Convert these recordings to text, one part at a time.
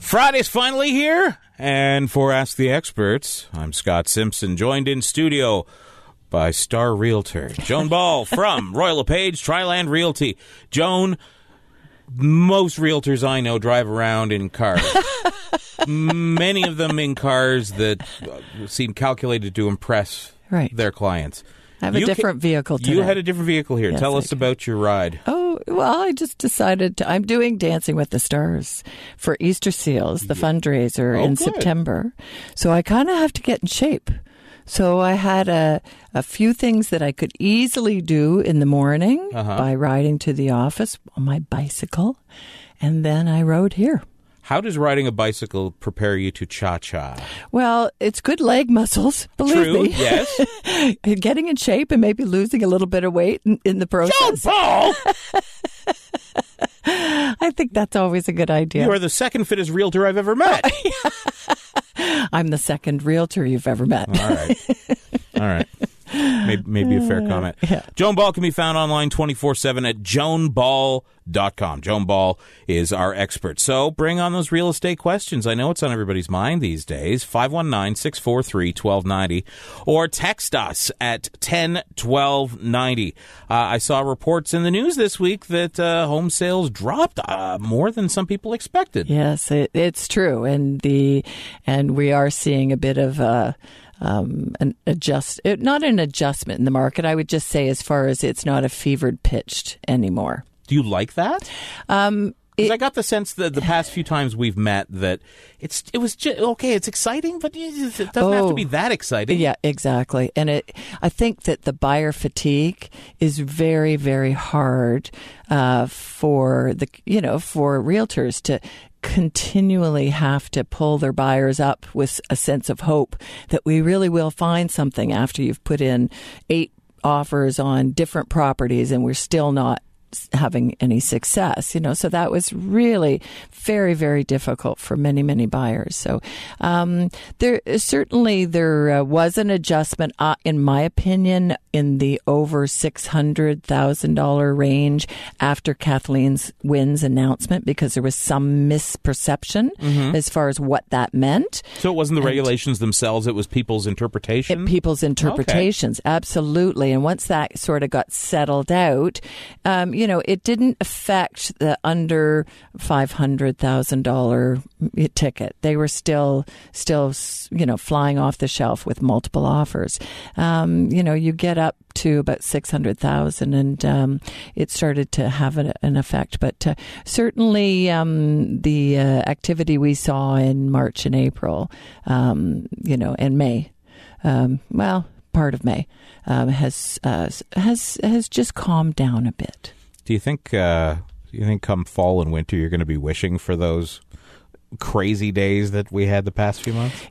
Friday's finally here, and for Ask the Experts, I'm Scott Simpson, joined in studio by star realtor Joan Ball from Royal LePage Triland Realty. Joan, most realtors I know drive around in cars. Many of them in cars that seem calculated to impress their clients. I have a different vehicle today. You had a different vehicle here. Yes, Tell us about your ride. Oh, well, I just decided I'm doing Dancing with the Stars for Easter Seals, the fundraiser in September. So I kind of have to get in shape. So I had a few things that I could easily do in the morning by riding to the office on my bicycle. And then I rode here. How does riding a bicycle prepare you to cha-cha? Well, it's good leg muscles, believe me. Yes. Getting in shape and maybe losing a little bit of weight in the process. Joan Ball! I think that's always a good idea. You are the second fittest realtor I've ever met. I'm the second realtor you've ever met. All right. Maybe a fair comment. Yeah. Joan Ball can be found online 24/7 at joanball.com. Joan Ball is our expert. So bring on those real estate questions. I know it's on everybody's mind these days. 519-643-1290 or text us at 10-1290. I saw reports in the news this week that home sales dropped more than some people expected. Yes, it's true. And we are seeing a bit of not an adjustment in the market. I would just say, as far as it's not a fevered pitch anymore. Do you like that? Because I got the sense that the past few times we've met that it was just, okay, it's exciting, but it doesn't have to be that exciting. Yeah, exactly. And I think that the buyer fatigue is very, very hard for realtors to continually have to pull their buyers up with a sense of hope that we really will find something after you've put in 8 offers on different properties and we're still not having any success, so that was really very, very difficult for many, many buyers. So there was an adjustment, in my opinion, in the over $600,000 range after Kathleen Wynne's announcement, because there was some misperception as far as what that meant. So it wasn't the regulations themselves, it was people's interpretation? People's interpretations, absolutely. And once that sort of got settled out, it didn't affect the under $500,000 ticket. They were still, flying off the shelf with multiple offers. You get up to about 600,000, and it started to have an effect. But certainly, the activity we saw in March and April, and May, part of May, has just calmed down a bit. Do you think come fall and winter you're going to be wishing for those crazy days that we had the past few months?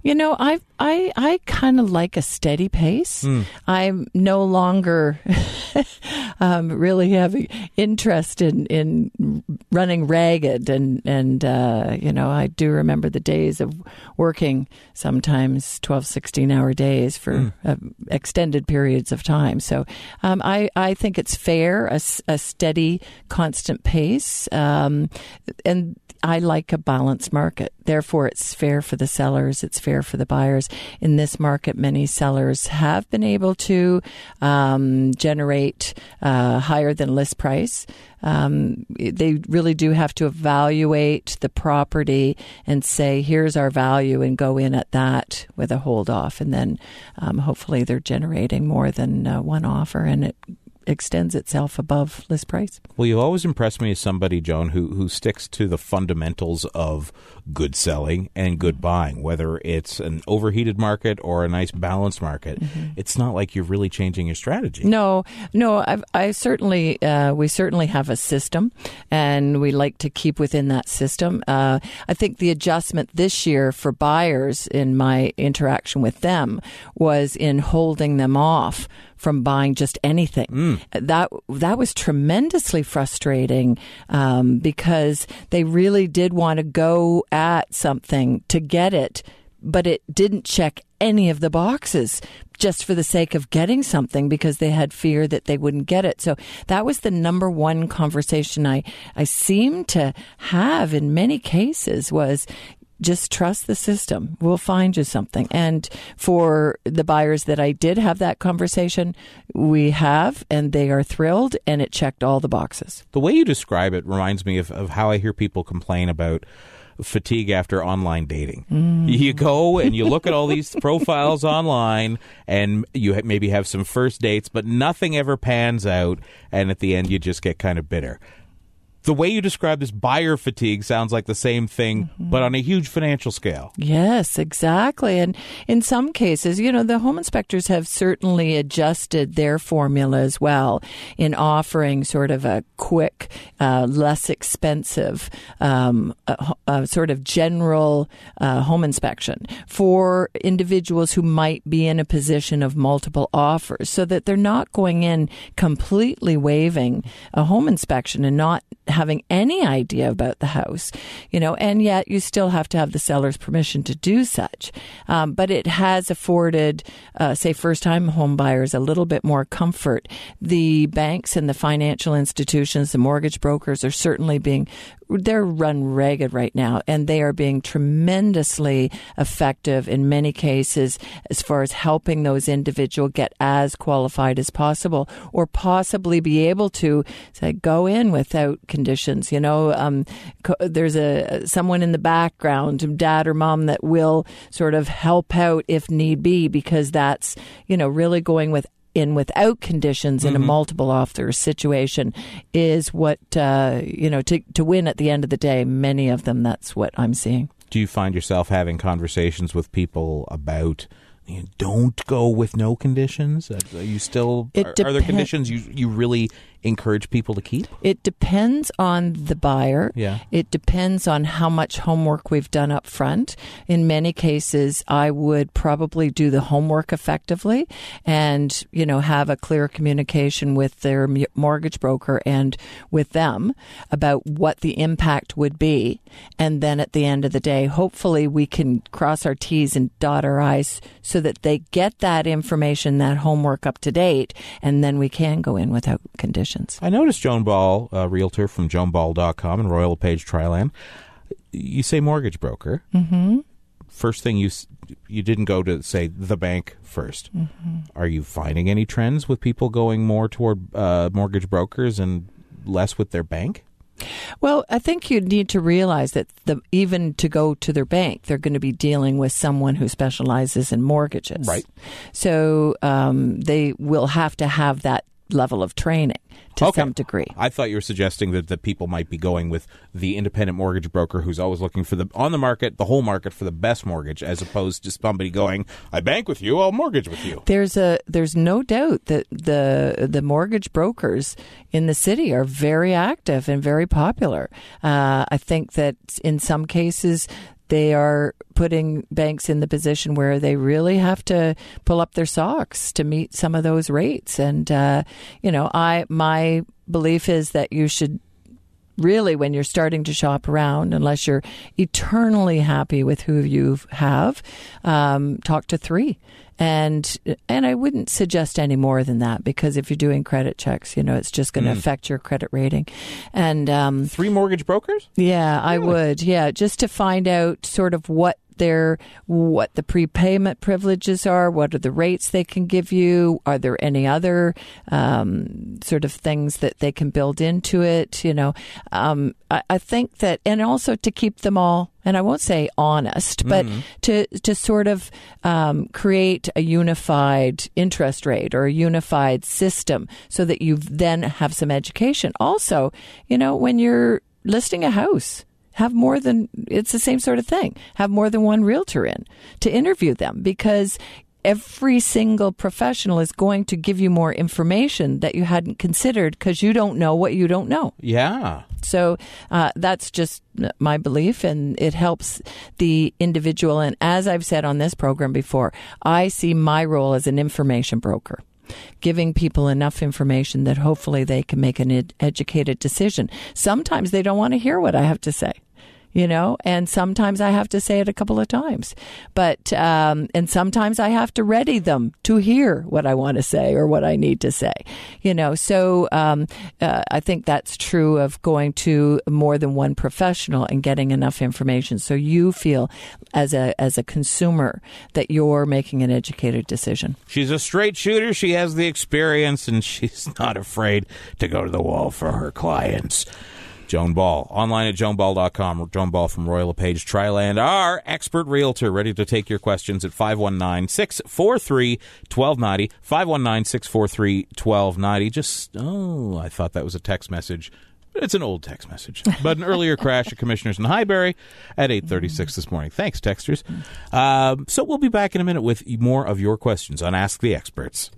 I kind of like a steady pace. I'm no longer really having interest in running ragged, and I do remember the days of working sometimes 12, 16-hour days for extended periods of time. So I think it's fair, a steady, constant pace, and I like a balanced market. Therefore, it's fair for the sellers. It's fair for the buyers. In this market, many sellers have been able to generate higher than list price. They really do have to evaluate the property and say, here's our value, and go in at that with a hold off. And then hopefully they're generating more than one offer, and it extends itself above list price. Well, you always impress me as somebody, Joan, who sticks to the fundamentals of good selling and good buying, whether it's an overheated market or a nice balanced market. It's not like you're really changing your strategy. No, I certainly, we certainly have a system, and we like to keep within that system. I think the adjustment this year for buyers in my interaction with them was in holding them off from buying just anything. That was tremendously frustrating because they really did want to go at something to get it, but it didn't check any of the boxes just for the sake of getting something because they had fear that they wouldn't get it. So that was the number one conversation I seem to have in many cases was, just trust the system. We'll find you something. And for the buyers that I did have that conversation, we have, and they are thrilled, and it checked all the boxes. The way you describe it reminds me of how I hear people complain about fatigue after online dating. You go and you look at all these profiles online, and you maybe have some first dates, but nothing ever pans out, and at the end you just get kind of bitter. The way you describe this buyer fatigue sounds like the same thing, but on a huge financial scale. Yes, exactly. And in some cases, the home inspectors have certainly adjusted their formula as well in offering sort of a quick, less expensive, sort of general home inspection for individuals who might be in a position of multiple offers, so that they're not going in completely waiving a home inspection and not having any idea about the house, and yet you still have to have the seller's permission to do such. But it has afforded, say, first-time home buyers a little bit more comfort. The banks and the financial institutions, the mortgage brokers are certainly they're run ragged right now, and they are being tremendously effective in many cases as far as helping those individuals get as qualified as possible, or possibly be able to, say, go in without conditions. There's someone in the background, dad or mom, that will sort of help out if need be, because that's, really going without conditions in a multiple offer situation is what, to win at the end of the day. Many of them, that's what I'm seeing. Do you find yourself having conversations with people about, don't go with no conditions? Are you still, are there conditions you really encourage people to keep? It depends on the buyer. Yeah. It depends on how much homework we've done up front. In many cases, I would probably do the homework effectively and, have a clear communication with their mortgage broker and with them about what the impact would be. And then at the end of the day, hopefully we can cross our T's and dot our I's so that they get that information, that homework up to date, and then we can go in without conditions. I noticed Joan Ball, a realtor from joanball.com and Royal LePage Triland. You say mortgage broker. Mm-hmm. First thing you didn't go to, say, the bank first. Mm-hmm. Are you finding any trends with people going more toward mortgage brokers and less with their bank? Well, I think you need to realize that even to go to their bank, they're going to be dealing with someone who specializes in mortgages. Right. So they will have to have that level of training to some degree. I thought you were suggesting that the people might be going with the independent mortgage broker who's always looking for the whole market for the best mortgage, as opposed to somebody going, I bank with you, I'll mortgage with you. There's no doubt that the mortgage brokers in the city are very active and very popular. I think that in some cases they are putting banks in the position where they really have to pull up their socks to meet some of those rates. And, my belief is that you should really, when you're starting to shop around, unless you're eternally happy with who you have, talk to three. And I wouldn't suggest any more than that, because if you're doing credit checks, it's just going to affect your credit rating. And 3 mortgage brokers? Yeah, really? I would. Yeah, just to find out sort of what the prepayment privileges are, what are the rates they can give you, are there any other sort of things that they can build into it, I think that, and also to keep them all, and I won't say honest, but to sort of create a unified interest rate or a unified system so that you then have some education. Also, when you're listing a house, it's the same sort of thing. Have more than one realtor in to interview them, because every single professional is going to give you more information that you hadn't considered, because you don't know what you don't know. Yeah. So that's just my belief, and it helps the individual. And as I've said on this program before, I see my role as an information broker, giving people enough information that hopefully they can make an educated decision. Sometimes they don't want to hear what I have to say, and sometimes I have to say it a couple of times, but, and sometimes I have to ready them to hear what I want to say or what I need to say, so, I think that's true of going to more than one professional and getting enough information. So you feel as a consumer that you're making an educated decision. She's a straight shooter. She has the experience, and she's not afraid to go to the wall for her clients. Joan Ball, online at joanball.com. Joan Ball from Royal LePage Triland, our expert realtor, ready to take your questions at 519-643-1290. 519-643-1290. I thought that was a text message. It's an old text message, but an earlier crash at Commissioners in Highbury at 8:36 this morning. Thanks, texters. So we'll be back in a minute with more of your questions on Ask the Experts.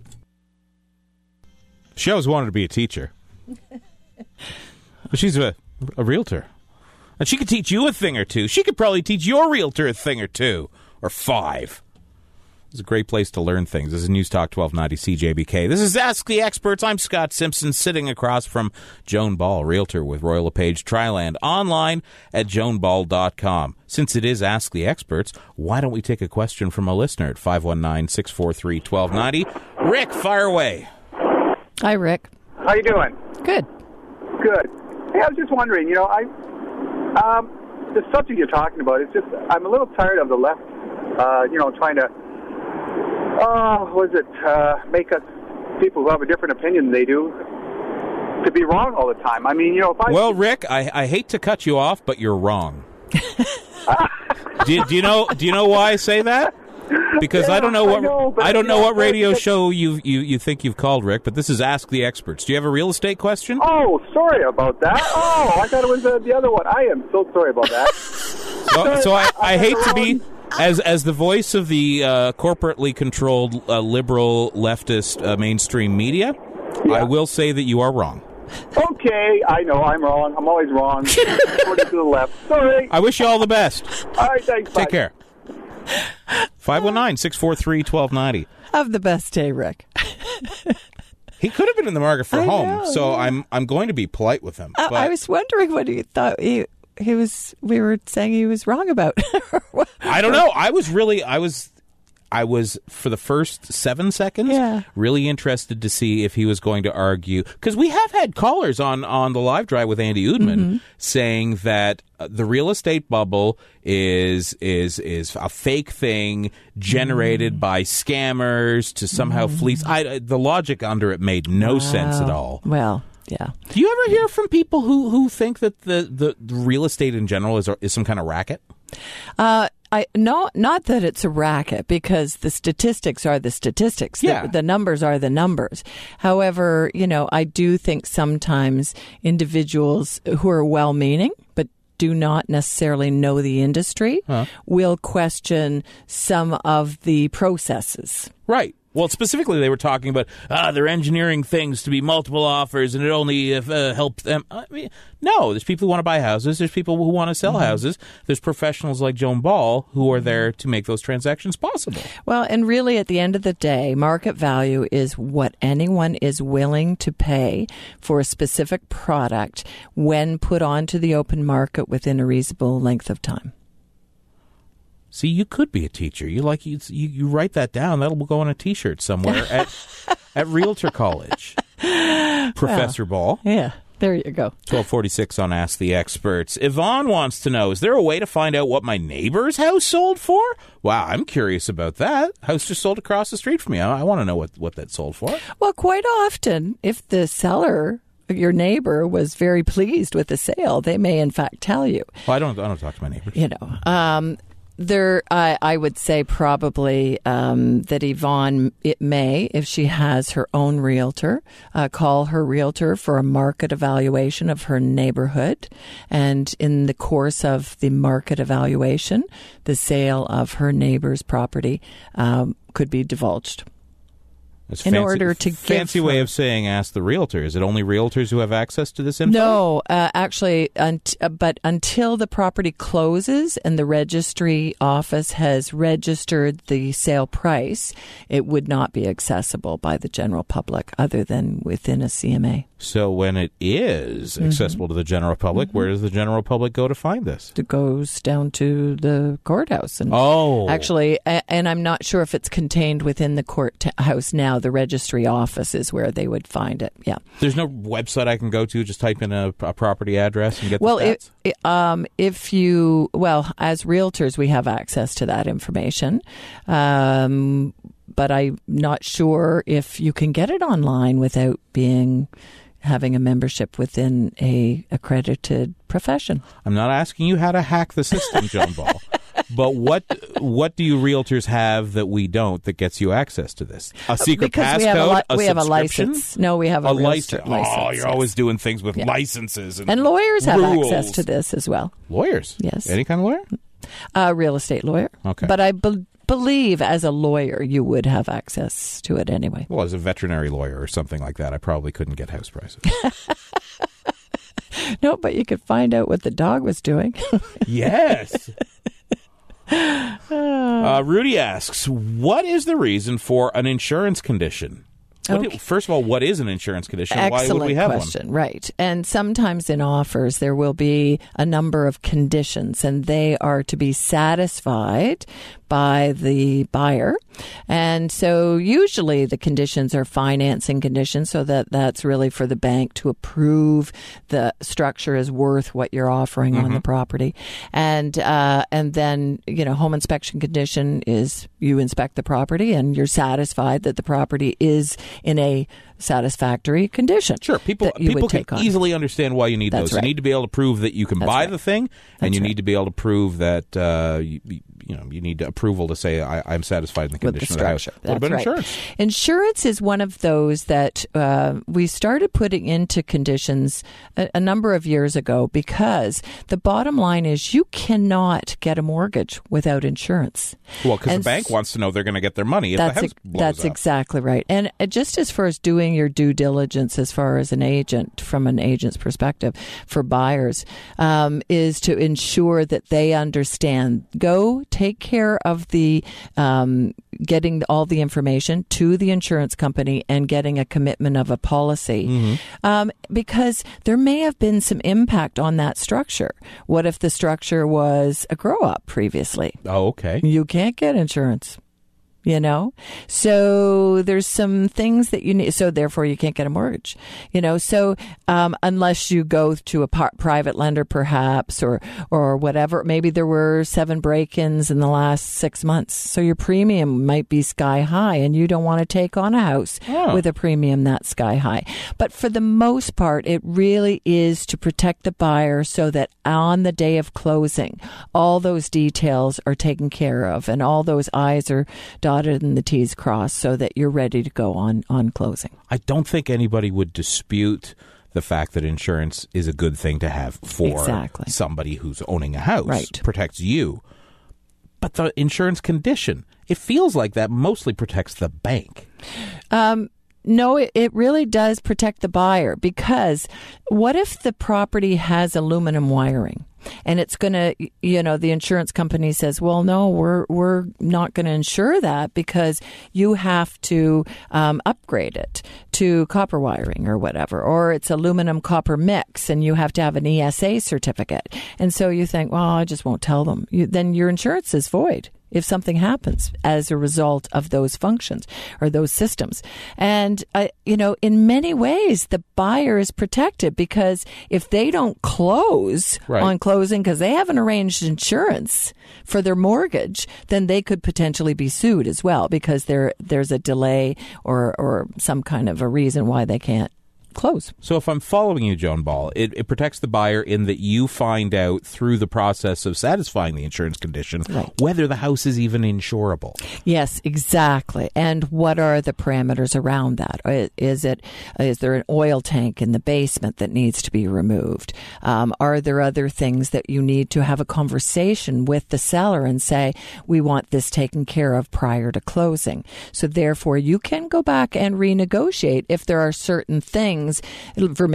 She always wanted to be a teacher. But she's a realtor. And she could teach you a thing or two. She could probably teach your realtor a thing or two or five. It's a great place to learn things. This is News Talk 1290 CJBK. This is Ask the Experts. I'm Scott Simpson, sitting across from Joan Ball, realtor with Royal LePage Triland, online at joanball.com. Since it is Ask the Experts, why don't we take a question from a listener at 519-643-1290. Rick, fire away. Hi, Rick. How you doing? Good. Good. Hey, I was just wondering, the subject you're talking about, it's just, I'm a little tired of the left, trying to, make us, people who have a different opinion than they do, to be wrong all the time. I mean, if I... Well, Rick, I hate to cut you off, but you're wrong. do you know why I say that? Because I don't know what radio show you think you've called, Rick, but this is Ask the Experts. Do you have a real estate question? Oh, sorry about that. Oh, I thought it was the other one. I am so sorry about that. So I hate to be, as the voice of the corporately controlled liberal leftist mainstream media, yeah. I will say that you are wrong. Okay, I know I'm wrong. I'm always wrong. According to the left. Sorry. I wish you all the best. All right, thanks. Take bye. Care. 519-643-1290. Have the best day, Rick. He could have been in the market for a home, know, so yeah. I'm going to be polite with him. I was wondering what he thought he was. We were saying he was wrong about. I don't know. I was for the first 7 seconds really interested to see if he was going to argue, because we have had callers on the live drive with Andy Oudman saying that the real estate bubble is a fake thing generated by scammers to somehow fleece. The logic under it made no sense at all. Well, yeah. Do you ever hear from people who think that the real estate in general is some kind of racket? Not that it's a racket, because the statistics are the statistics. Yeah. The numbers are the numbers. However, I do think sometimes individuals who are well-meaning but do not necessarily know the industry will question some of the processes. Right. Well, specifically, they were talking about they're engineering things to be multiple offers, and it only helps them. I mean, no, there's people who want to buy houses. There's people who want to sell houses. There's professionals like Joan Ball who are there to make those transactions possible. Well, and really, at the end of the day, market value is what anyone is willing to pay for a specific product when put onto the open market within a reasonable length of time. See, you could be a teacher. You write that down. That'll go on a T-shirt somewhere at Realtor College. Professor Ball. Yeah, there you go. 1246 on Ask the Experts. Yvonne wants to know, is there a way to find out what my neighbor's house sold for? Wow, I'm curious about that. House just sold across the street from me. I want to know what that sold for. Well, quite often, if the seller, your neighbor, was very pleased with the sale, they may in fact tell you. Well, I don't talk to my neighbors. I would say probably that Yvonne, it may, if she has her own realtor, call her realtor for a market evaluation of her neighborhood. And in the course of the market evaluation, the sale of her neighbor's property could be divulged. It's order to fancy give way her, of saying ask the realtor. Is it only realtors who have access to this info? No, actually, but until the property closes and the registry office has registered the sale price, it would not be accessible by the general public other than within a CMA. So when it is accessible to the general public, where does the general public go to find this? It goes down to the courthouse. And actually, and I'm not sure if it's contained within the courthouse now. The registry office is where they would find it. Yeah. There's no website I can go to, just type in a property address and get the stats? As realtors, we have access to that information. But I'm not sure if you can get it online without having a membership within a accredited profession. I'm not asking you how to hack the system, Joan Ball. But what do you realtors have that we don't that gets you access to this? A secret passcode? We have a license. No, we have a license. Oh, you're always doing things with licenses and lawyers have rules. access to this as well. Lawyers? Yes. Any kind of lawyer? Real estate lawyer. Okay. But I believe as a lawyer you would have access to it anyway. Well, as a veterinary lawyer or something like that, I probably couldn't get house prices. No, but you could find out what the dog was doing. Yes. Rudy asks, what is the reason for an insurance condition? First of all, what is an insurance condition? Excellent Why would we have question. one? Right. And sometimes in offers, there will be a number of conditions, and they are to be satisfied by the buyer. And so usually the conditions are financing conditions, so that's really for the bank to approve the structure is worth what you're offering on the property. And then, home inspection condition is you inspect the property and you're satisfied that the property is in a satisfactory condition. Sure, people can easily understand why you need those. Right. You need to be able to prove that you can buy the thing, and you need to be able to prove that you need approval to say I'm satisfied in the condition of the house. What about insurance? Insurance is one of those that we started putting into conditions a number of years ago because the bottom line is you cannot get a mortgage without insurance. Well, because the bank wants to know they're going to get their money if the house blows That's up. Exactly right. And just as far as doing your due diligence as far as an agent, from an agent's perspective for buyers, is to ensure that they understand. Go take care of the getting all the information to the insurance company and getting a commitment of a policy, because there may have been some impact on that structure. What if the structure was a grow-up previously? Oh, okay. You can't get insurance. So there's some things that you need. So therefore, you can't get a mortgage. So unless you go to a private lender, perhaps, or whatever. Maybe there were 7 break-ins in the last 6 months, so your premium might be sky high, and you don't want to take on a house with a premium that's sky high. But for the most part, it really is to protect the buyer so that on the day of closing, all those details are taken care of, and all those I's are dotted and the T's crossed so that you're ready to go on closing. I don't think anybody would dispute the fact that insurance is a good thing to have for somebody who's owning a house. Right. Protects you. But the insurance condition, it feels like that mostly protects the bank. No, it really does protect the buyer, because what if the property has aluminum wiring? And it's going to, the insurance company says, well, no, we're not going to insure that because you have to upgrade it to copper wiring or whatever, or it's aluminum copper mix and you have to have an ESA certificate. And so you think, well, I just won't tell them. Then your insurance is void if something happens as a result of those functions or those systems. And, in many ways, the buyer is protected, because if they don't close on closing because they haven't arranged insurance for their mortgage, then they could potentially be sued as well, because there's a delay or some kind of a reason why they can't close. So if I'm following you, Joan Ball, it protects the buyer in that you find out through the process of satisfying the insurance condition whether the house is even insurable. Yes, exactly. And what are the parameters around that? Is there an oil tank in the basement that needs to be removed? Are there other things that you need to have a conversation with the seller and say, we want this taken care of prior to closing? So therefore, you can go back and renegotiate if there are certain things.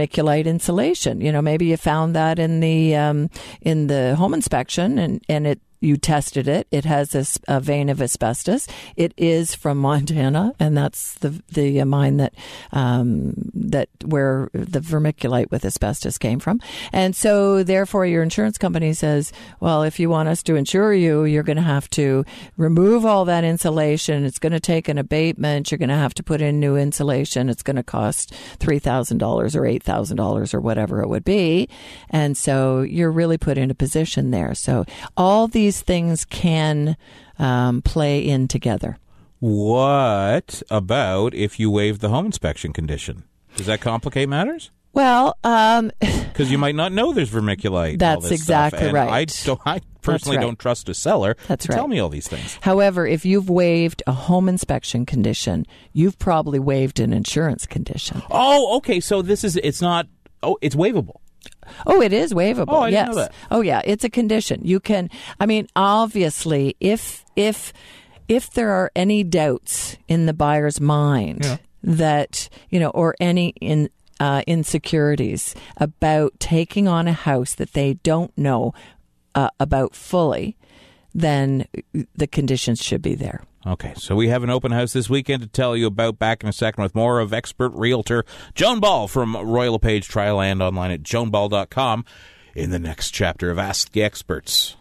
Vermiculite insulation, maybe you found that in the home inspection and you tested it. It has a vein of asbestos. It is from Montana, and that's the mine that where the vermiculite with asbestos came from. And so, therefore, your insurance company says, well, if you want us to insure you, you're going to have to remove all that insulation. It's going to take an abatement. You're going to have to put in new insulation. It's going to cost $3,000 or $8,000 or whatever it would be. And so you're really put in a position there. So all these things can play in together. What about if you waive the home inspection condition? Does that complicate matters? Well, because you might not know there's vermiculite. That's exactly right. I personally don't trust a seller to tell me all these things. However, if you've waived a home inspection condition, you've probably waived an insurance condition. Oh, okay. So it's waivable. Oh, it is waivable. Oh, I yes. didn't know that. Oh, yeah. It's a condition. You can. I mean, obviously, if there are any doubts in the buyer's mind that or any insecurities about taking on a house that they don't know about fully, then the conditions should be there. Okay, so we have an open house this weekend to tell you about. Back in a second with more of expert realtor Joan Ball from Royal LePage Triland, online at joanball.com in the next chapter of Ask the Experts.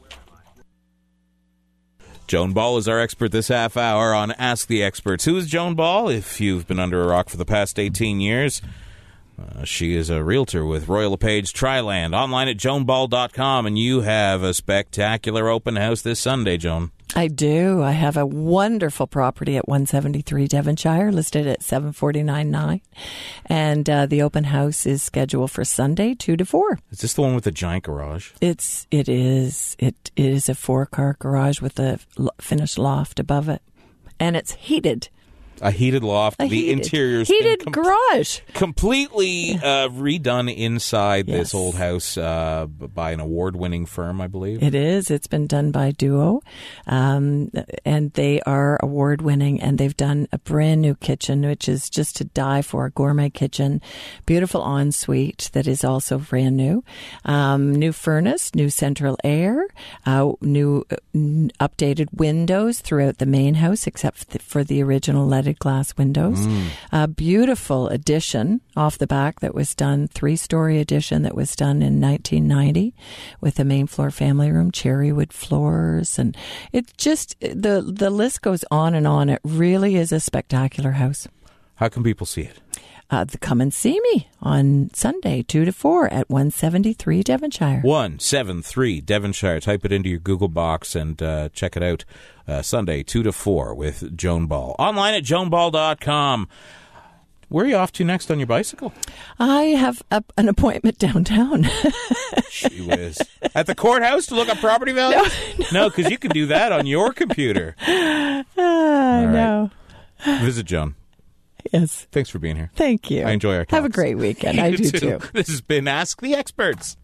Joan Ball is our expert this half hour on Ask the Experts. Who is Joan Ball? If you've been under a rock for the past 18 years, she is a realtor with Royal LePage Triland, online at joanball.com, and you have a spectacular open house this Sunday, Joan. I do. I have a wonderful property at 173 Devonshire, listed at $749,900, and the open house is scheduled for Sunday, 2 to 4. Is this the one with the giant garage? It is. It is a 4-car garage with a finished loft above it, and it's heated. A heated loft. The interior's heated garage. Completely redone inside this old house by an award-winning firm, I believe. It is. It's been done by Duo, and they are award-winning, and they've done a brand new kitchen, which is just to die for, a gourmet kitchen. Beautiful ensuite that is also brand new. New furnace, new central air, new updated windows throughout the main house, except for the original leaded glass windows. A beautiful addition off the back that was done, 3-story addition that was done in 1990 with a main floor family room, cherry wood floors, and it just, the list goes on and on. It really is a spectacular house. How can people see it? Come and see me on Sunday, 2 to 4 at 173 Devonshire. 173 Devonshire. Type it into your Google box and check it out. Sunday, 2 to 4 with Joan Ball. Online at joanball.com. Where are you off to next on your bicycle? I have an appointment downtown. Gee whiz. At the courthouse to look up property values? No, because you can do that on your computer. No. Visit Joan. Yes. Thanks for being here. Thank you. I enjoy our talks. Have a great weekend. I do too. This has been Ask the Experts.